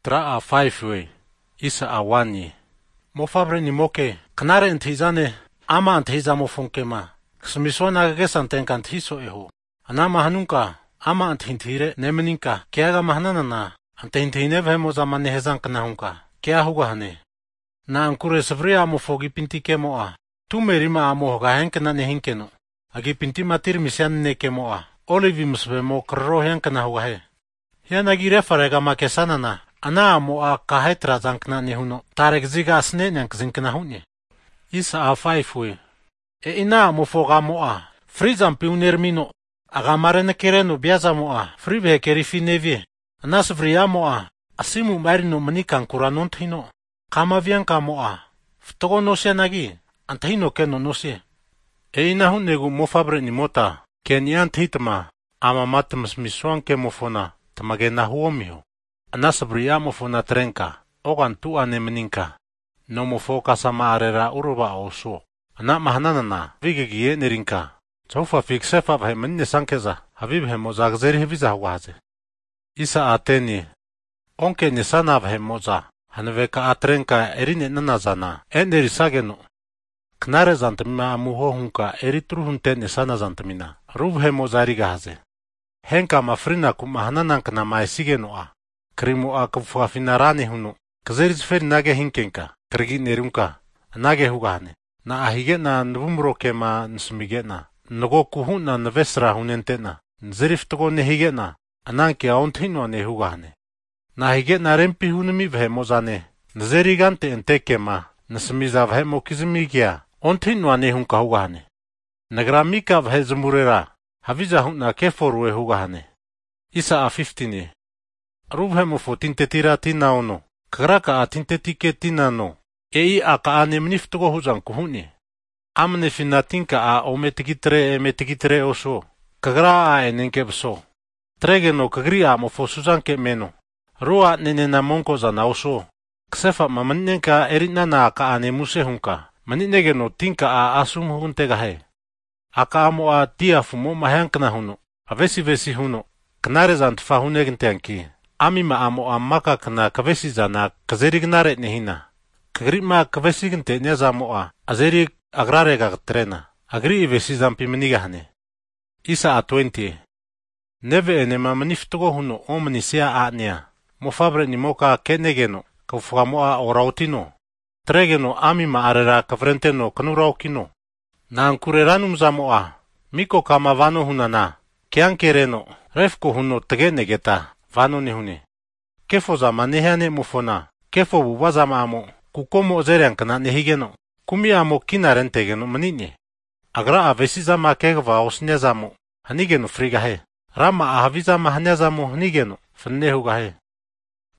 Tra a 5 we. Isa a 1 ye. Mo fabre ni moke. Knare antizane. Ama antiza mo fonkema. Smisona gesan tenkan tiso eho. Anama hanunka. Ama antintire nemeninka. Kiaga mahanana. Antintine vemo zamane hezan kanahunka. Kia huga hane. Na ankure savria mo fogi pinti kemoa. Tu merima amo hoga henkena ne hinkeno. Agi pinti matir misian ne kemoa. Olivi musbe mo krro henkena huga he. Hian agi refarega makesana na. Ana amo a kahetra zankna ne huno. Tarek ziga asne nyank zinkna hunye. Isa a 5 we. E ina amo foga moa. Frizam piunermino. Aga marene kereno biaza moa. Fribe kerifi nevie. Anas vria moa. Asimu marino manikan kuranon tino. Kama vianka moa. Ftogo nosia nagi. Antahino keno nosia. E ina hunegu mofabre ni mota. Ken ian titama. Ama matamas misuan ke mofona. Tamagena huomiho. Anas vria mofona trenka. Ogan tu ane meninka. No mofoka sama arera uruba oso. Anak mahanana. Vigegie nerinka. Chaufa fiksefa vhe menne sankeza. Habib he mozagzeri heviza huwaze. Isa ateni. Onke nisana vhe moza. Hanveka atrenka erine nanazana. Eneri sageno. Knare zantamina amuho hunka eritru hunte nisana zantamina. Ruvhe mozariga haze. Henka mafrina kumahanankana maesigenoa. Krimu kufuafinarane hunu. Kzeriz fer nage hinkenka. Krigi nerunka. Nage hugane. Na ahigena nvumrokema nsmigena. Nogo kuhuna nvesra hunentena. Nzeriftogo nehigena. Ananke aontino ne hugane. Na higena rempi hunimi vhe mozane. Nzerigante entekema. Nsmiza vhe mokizmigia. Ontino ne hunka hugane. Nagramika vhe zmurera. Haviza huna keforwe hugane. Isa a 15. Ruvhe mofo tintetira tina ono. Kagraka a tintetike tina no. Ei aka ane mniftogo huzan kuhuni. Amne finatinka a ometikitre oso. Kagra a enenke bso. Tregeno kagri a mofo suzanke meno. Rua nenena monko zana oso. Ksefa mamanenka erinana aka ane muse hunka. Maninegeno tinka a asum hunte gahe. Aka amo a tiafumo mahankna huno. Avesi huno. Knare zantfa hunegentenki. Amima amo a maka kna kavesi zana kazerignare nehina. Kagrima kavesignte nyazamo a azeri agrarega trena. Agri ivesi zampi menigahne. Isa a 20. Neve enema maniftogo huno omnisia a nia. Mofabre ni moka kenegeno. Kafugamo a orautino. Tregeno amima arera kavrenteno kanuraukino. Na ankureranum zamo a. Miko kama vano hunana. Kiankereno. Refko huno tegenegeta. Vano ni hune. Kefo zama nehane mufona. Kefo bubazama amo. Kukomo zeriankana nehigeno. Kumi amo kinarentegeno manine. Agra avesizama kegva osnyazamo. Hanigeno frigahe. Rama ahavizama hanyazamo hanigeno. Fannehugahe.